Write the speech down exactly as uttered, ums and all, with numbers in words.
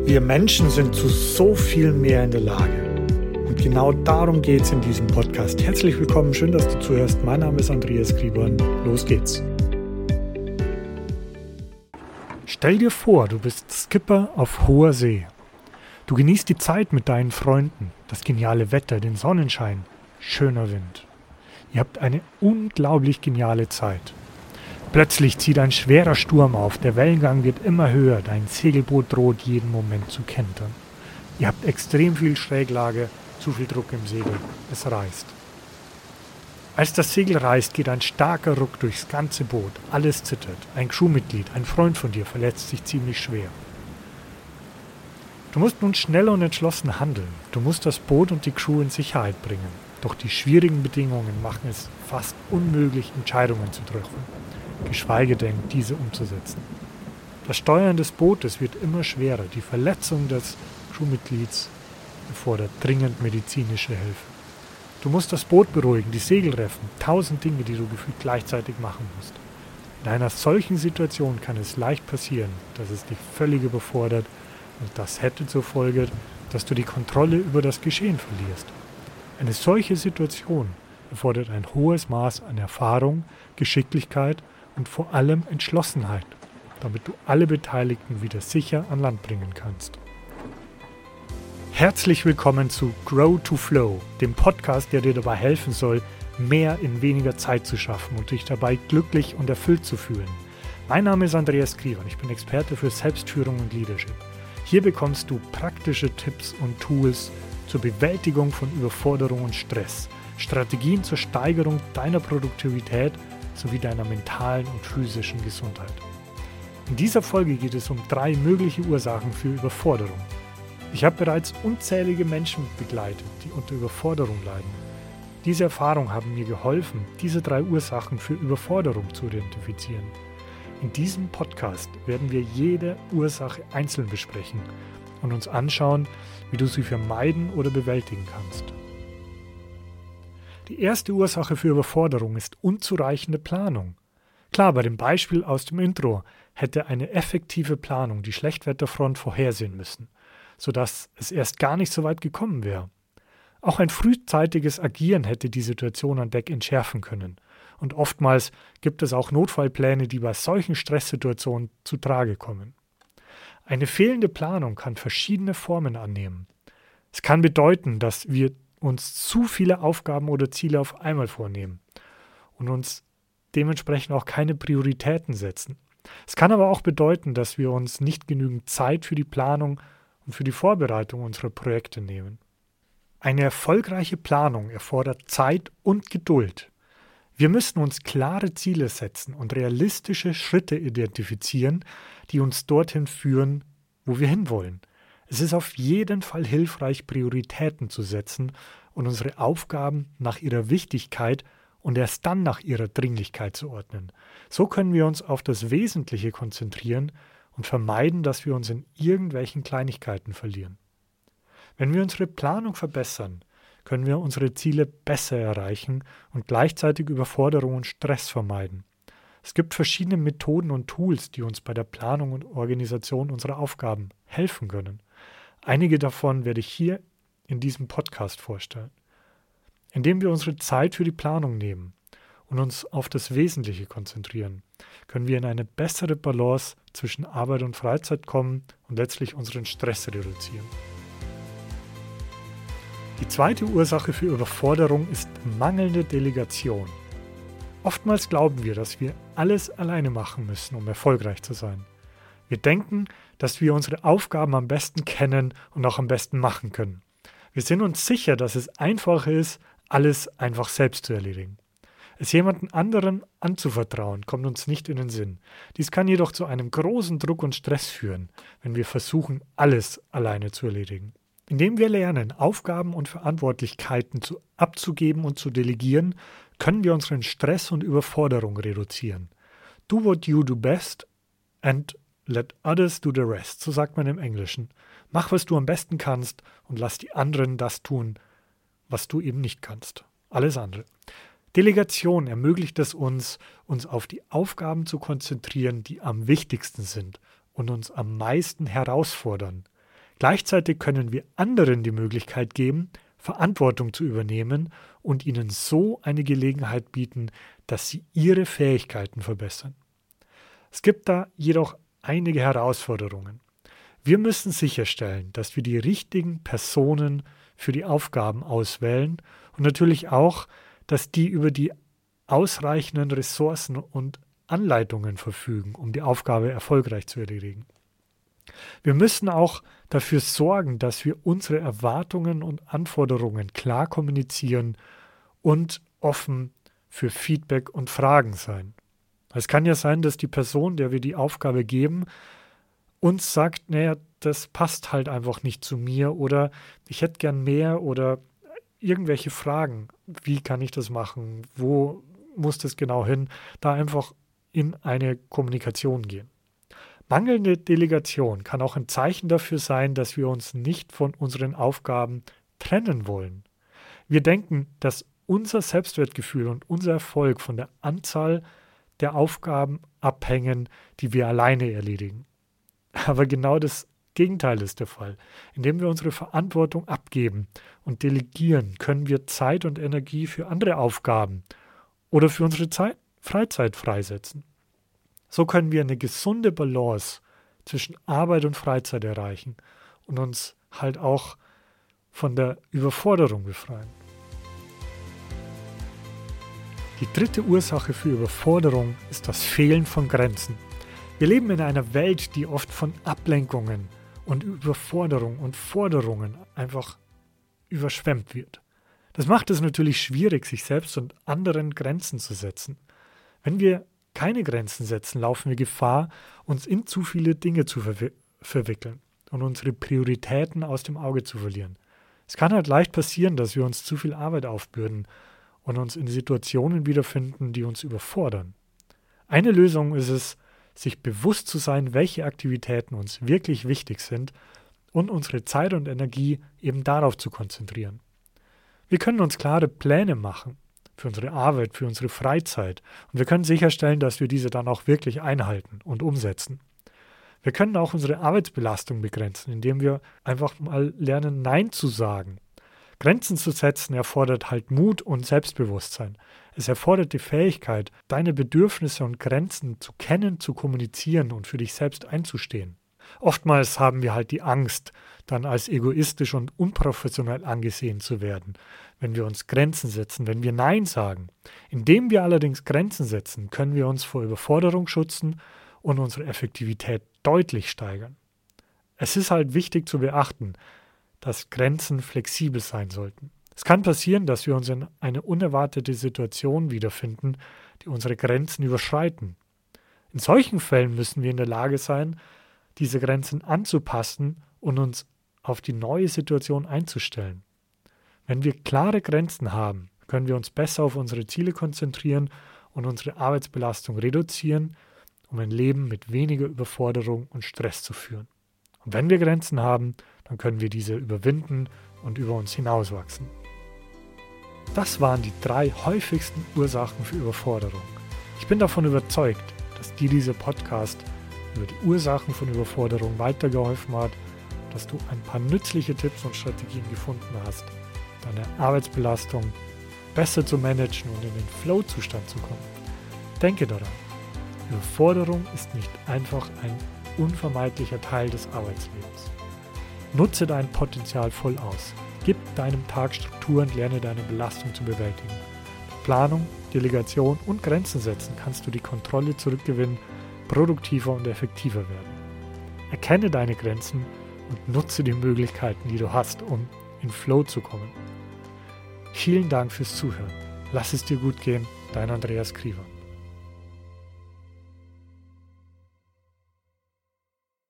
Wir Menschen sind zu so viel mehr in der Lage. Und genau darum geht es in diesem Podcast. Herzlich willkommen, schön, dass du zuhörst. Mein Name ist Andreas Griebern. Los geht's. Stell dir vor, du bist Skipper auf hoher See. Du genießt die Zeit mit deinen Freunden, das geniale Wetter, den Sonnenschein, schöner Wind. Ihr habt eine unglaublich geniale Zeit. Plötzlich zieht ein schwerer Sturm auf, der Wellengang wird immer höher, dein Segelboot droht jeden Moment zu kentern. Ihr habt extrem viel Schräglage, zu viel Druck im Segel, es reißt. Als das Segel reißt, geht ein starker Ruck durchs ganze Boot, alles zittert. Ein Crewmitglied, ein Freund von dir, verletzt sich ziemlich schwer. Du musst nun schnell und entschlossen handeln. Du musst das Boot und die Crew in Sicherheit bringen. Doch die schwierigen Bedingungen machen es fast unmöglich, Entscheidungen zu treffen, geschweige denn, diese umzusetzen. Das Steuern des Bootes wird immer schwerer. Die Verletzung des Crewmitglieds erfordert dringend medizinische Hilfe. Du musst das Boot beruhigen, die Segel reffen, tausend Dinge, die du gefühlt gleichzeitig machen musst. In einer solchen Situation kann es leicht passieren, dass es dich völlig überfordert und das hätte zur Folge, dass du die Kontrolle über das Geschehen verlierst. Eine solche Situation erfordert ein hohes Maß an Erfahrung, Geschicklichkeit und vor allem Entschlossenheit, damit du alle Beteiligten wieder sicher an Land bringen kannst. Herzlich willkommen zu Grow to Flow, dem Podcast, der dir dabei helfen soll, mehr in weniger Zeit zu schaffen und dich dabei glücklich und erfüllt zu fühlen. Mein Name ist Andreas Griebern, ich bin Experte für Selbstführung und Leadership. Hier bekommst du praktische Tipps und Tools zur Bewältigung von Überforderung und Stress, Strategien zur Steigerung deiner Produktivität sowie deiner mentalen und physischen Gesundheit. In dieser Folge geht es um drei mögliche Ursachen für Überforderung. Ich habe bereits unzählige Menschen begleitet, die unter Überforderung leiden. Diese Erfahrungen haben mir geholfen, diese drei Ursachen für Überforderung zu identifizieren. In diesem Podcast werden wir jede Ursache einzeln besprechen und uns anschauen, wie du sie vermeiden oder bewältigen kannst. Die erste Ursache für Überforderung ist unzureichende Planung. Klar, bei dem Beispiel aus dem Intro hätte eine effektive Planung die Schlechtwetterfront vorhersehen müssen, sodass es erst gar nicht so weit gekommen wäre. Auch ein frühzeitiges Agieren hätte die Situation an Deck entschärfen können. Und oftmals gibt es auch Notfallpläne, die bei solchen Stresssituationen zu Trage kommen. Eine fehlende Planung kann verschiedene Formen annehmen. Es kann bedeuten, dass wir uns zu viele Aufgaben oder Ziele auf einmal vornehmen und uns dementsprechend auch keine Prioritäten setzen. Es kann aber auch bedeuten, dass wir uns nicht genügend Zeit für die Planung und für die Vorbereitung unserer Projekte nehmen. Eine erfolgreiche Planung erfordert Zeit und Geduld. Wir müssen uns klare Ziele setzen und realistische Schritte identifizieren, die uns dorthin führen, wo wir hinwollen. Es ist auf jeden Fall hilfreich, Prioritäten zu setzen und unsere Aufgaben nach ihrer Wichtigkeit und erst dann nach ihrer Dringlichkeit zu ordnen. So können wir uns auf das Wesentliche konzentrieren und vermeiden, dass wir uns in irgendwelchen Kleinigkeiten verlieren. Wenn wir unsere Planung verbessern, können wir unsere Ziele besser erreichen und gleichzeitig Überforderung und Stress vermeiden. Es gibt verschiedene Methoden und Tools, die uns bei der Planung und Organisation unserer Aufgaben helfen können. Einige davon werde ich hier in diesem Podcast vorstellen. Indem wir unsere Zeit für die Planung nehmen und uns auf das Wesentliche konzentrieren, können wir in eine bessere Balance zwischen Arbeit und Freizeit kommen und letztlich unseren Stress reduzieren. Die zweite Ursache für Überforderung ist mangelnde Delegation. Oftmals glauben wir, dass wir alles alleine machen müssen, um erfolgreich zu sein. Wir denken, dass wir unsere Aufgaben am besten kennen und auch am besten machen können. Wir sind uns sicher, dass es einfacher ist, alles einfach selbst zu erledigen. Es jemandem anderen anzuvertrauen, kommt uns nicht in den Sinn. Dies kann jedoch zu einem großen Druck und Stress führen, wenn wir versuchen, alles alleine zu erledigen. Indem wir lernen, Aufgaben und Verantwortlichkeiten zu, abzugeben und zu delegieren, können wir unseren Stress und Überforderung reduzieren. Do what you do best and let others do the rest, so sagt man im Englischen. Mach, was du am besten kannst und lass die anderen das tun, was du eben nicht kannst. Alles andere. Delegation ermöglicht es uns, uns auf die Aufgaben zu konzentrieren, die am wichtigsten sind und uns am meisten herausfordern. Gleichzeitig können wir anderen die Möglichkeit geben, Verantwortung zu übernehmen und ihnen so eine Gelegenheit bieten, dass sie ihre Fähigkeiten verbessern. Es gibt da jedoch einige Herausforderungen. Wir müssen sicherstellen, dass wir die richtigen Personen für die Aufgaben auswählen und natürlich auch, dass die über die ausreichenden Ressourcen und Anleitungen verfügen, um die Aufgabe erfolgreich zu erledigen. Wir müssen auch dafür sorgen, dass wir unsere Erwartungen und Anforderungen klar kommunizieren und offen für Feedback und Fragen sein. Es kann ja sein, dass die Person, der wir die Aufgabe geben, uns sagt, naja, das passt halt einfach nicht zu mir oder ich hätte gern mehr oder irgendwelche Fragen. Wie kann ich das machen? Wo muss das genau hin? Da einfach in eine Kommunikation gehen. Mangelnde Delegation kann auch ein Zeichen dafür sein, dass wir uns nicht von unseren Aufgaben trennen wollen. Wir denken, dass unser Selbstwertgefühl und unser Erfolg von der Anzahl der Aufgaben abhängen, die wir alleine erledigen. Aber genau das Gegenteil ist der Fall. Indem wir unsere Verantwortung abgeben und delegieren, können wir Zeit und Energie für andere Aufgaben oder für unsere Zeit, Freizeit freisetzen. So können wir eine gesunde Balance zwischen Arbeit und Freizeit erreichen und uns halt auch von der Überforderung befreien. Die dritte Ursache für Überforderung ist das Fehlen von Grenzen. Wir leben in einer Welt, die oft von Ablenkungen und Überforderung und Forderungen einfach überschwemmt wird. Das macht es natürlich schwierig, sich selbst und anderen Grenzen zu setzen. Wenn wir keine Grenzen setzen, laufen wir Gefahr, uns in zu viele Dinge zu verwi- verwickeln und unsere Prioritäten aus dem Auge zu verlieren. Es kann halt leicht passieren, dass wir uns zu viel Arbeit aufbürden und uns in Situationen wiederfinden, die uns überfordern. Eine Lösung ist es, sich bewusst zu sein, welche Aktivitäten uns wirklich wichtig sind und unsere Zeit und Energie eben darauf zu konzentrieren. Wir können uns klare Pläne machen für unsere Arbeit, für unsere Freizeit und wir können sicherstellen, dass wir diese dann auch wirklich einhalten und umsetzen. Wir können auch unsere Arbeitsbelastung begrenzen, indem wir einfach mal lernen, Nein zu sagen. Grenzen zu setzen erfordert halt Mut und Selbstbewusstsein. Es erfordert die Fähigkeit, deine Bedürfnisse und Grenzen zu kennen, zu kommunizieren und für dich selbst einzustehen. Oftmals haben wir halt die Angst, dann als egoistisch und unprofessionell angesehen zu werden, wenn wir uns Grenzen setzen, wenn wir Nein sagen. Indem wir allerdings Grenzen setzen, können wir uns vor Überforderung schützen und unsere Effektivität deutlich steigern. Es ist halt wichtig zu beachten, dass Grenzen flexibel sein sollten. Es kann passieren, dass wir uns in eine unerwartete Situation wiederfinden, die unsere Grenzen überschreiten. In solchen Fällen müssen wir in der Lage sein, diese Grenzen anzupassen und uns auf die neue Situation einzustellen. Wenn wir klare Grenzen haben, können wir uns besser auf unsere Ziele konzentrieren und unsere Arbeitsbelastung reduzieren, um ein Leben mit weniger Überforderung und Stress zu führen. Und wenn wir Grenzen haben, dann können wir diese überwinden und über uns hinauswachsen. Das waren die drei häufigsten Ursachen für Überforderung. Ich bin davon überzeugt, dass dir dieser Podcast über die Ursachen von Überforderung weitergeholfen hat, dass du ein paar nützliche Tipps und Strategien gefunden hast, deine Arbeitsbelastung besser zu managen und in den Flow-Zustand zu kommen. Denke daran, Überforderung ist nicht einfach ein unvermeidlicher Teil des Arbeitslebens. Nutze dein Potenzial voll aus. Gib deinem Tag Struktur und lerne deine Belastung zu bewältigen. Durch Planung, Delegation und Grenzen setzen kannst du die Kontrolle zurückgewinnen, produktiver und effektiver werden. Erkenne deine Grenzen und nutze die Möglichkeiten, die du hast, um in Flow zu kommen. Vielen Dank fürs Zuhören. Lass es dir gut gehen, dein Andreas Kriever.